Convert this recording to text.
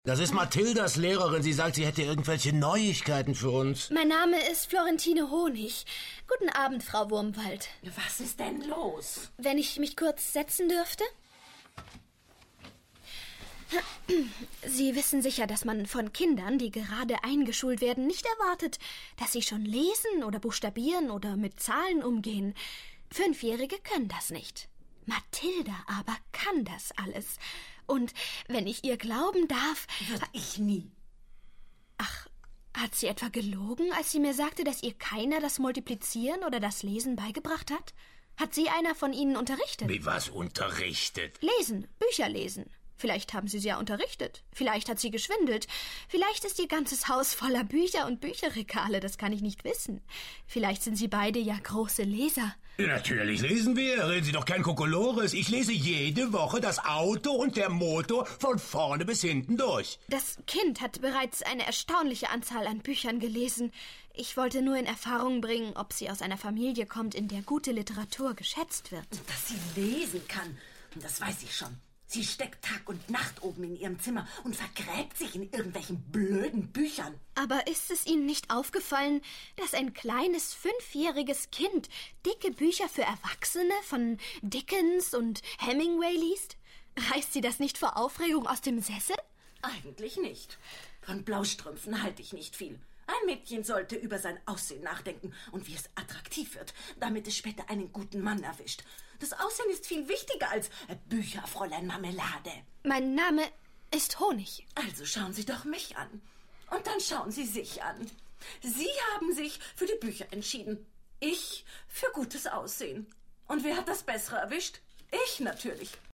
Das ist Mathildas Lehrerin. Sie sagt, sie hätte irgendwelche Neuigkeiten für uns. Mein Name ist Florentine Honig. Guten Abend, Frau Wurmwald. Was ist denn los? Wenn ich mich kurz setzen dürfte? Sie wissen sicher, dass man von Kindern, die gerade eingeschult werden, nicht erwartet, dass sie schon lesen oder buchstabieren oder mit Zahlen umgehen. 5-Jährige können das nicht. Mathilda aber kann das alles. Und wenn ich ihr glauben darf... Würde ich nie. Ach, hat sie etwa gelogen, als sie mir sagte, dass ihr keiner das Multiplizieren oder das Lesen beigebracht hat? Hat sie einer von Ihnen unterrichtet? Wie was unterrichtet? Lesen, Bücher lesen. Vielleicht haben Sie sie ja unterrichtet. Vielleicht hat sie geschwindelt. Vielleicht ist ihr ganzes Haus voller Bücher und Bücherregale. Das kann ich nicht wissen. Vielleicht sind Sie beide ja große Leser. Natürlich lesen wir. Reden Sie doch kein Kokolores. Ich lese jede Woche das Auto und der Motor von vorne bis hinten durch. Das Kind hat bereits eine erstaunliche Anzahl an Büchern gelesen. Ich wollte nur in Erfahrung bringen, ob sie aus einer Familie kommt, in der gute Literatur geschätzt wird. Dass sie lesen kann, das weiß ich schon. Sie steckt Tag und Nacht oben in ihrem Zimmer und vergräbt sich in irgendwelchen blöden Büchern. Aber ist es Ihnen nicht aufgefallen, dass ein kleines 5-jähriges Kind dicke Bücher für Erwachsene von Dickens und Hemingway liest? Reißt sie das nicht vor Aufregung aus dem Sessel? Eigentlich nicht. Von Blaustrümpfen halte ich nicht viel. Ein Mädchen sollte über sein Aussehen nachdenken und wie es attraktiv wird, damit es später einen guten Mann erwischt. Das Aussehen ist viel wichtiger als Bücher, Fräulein Marmelade. Mein Name ist Honig. Also schauen Sie doch mich an. Und dann schauen Sie sich an. Sie haben sich für die Bücher entschieden. Ich für gutes Aussehen. Und wer hat das Bessere erwischt? Ich natürlich.